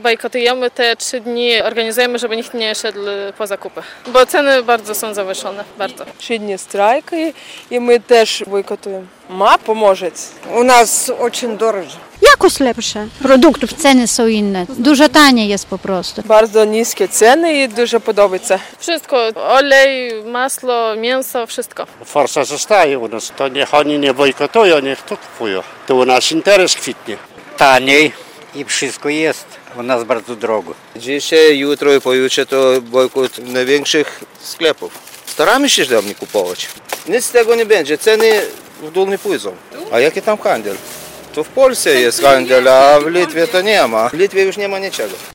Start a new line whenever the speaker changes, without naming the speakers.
Bojkotujemy te 3 dni, organizujemy, żeby nikt nie szedł po zakupy, bo ceny bardzo są zawyżone, bardzo.
3 dni strajk i my też bojkotujemy. Ma pomożeć.
U nas очень дорого.
Jakoś lepsze. Produktów ceny są inne. Dużo taniej jest po prostu.
Bardzo niskie ceny i dużo podobaється.
Wszystko, olej, masło, mięso, wszystko.
Forsa zostaje u nas, to niech oni nie bojkotują, niech to kupują. To u nas interes kwitnie.
Taniej i wszystko jest. U nas bardzo drogo.
Dzisiaj, jutro i pojutrze to bojkot największych sklepów. Staramy się tam nie kupować. Nic z tego nie będzie, ceny w dół nie pójdą. A jaki tam handel? To w Polsce jest handel, a w Litwie to nie ma. W Litwie już nie ma niczego.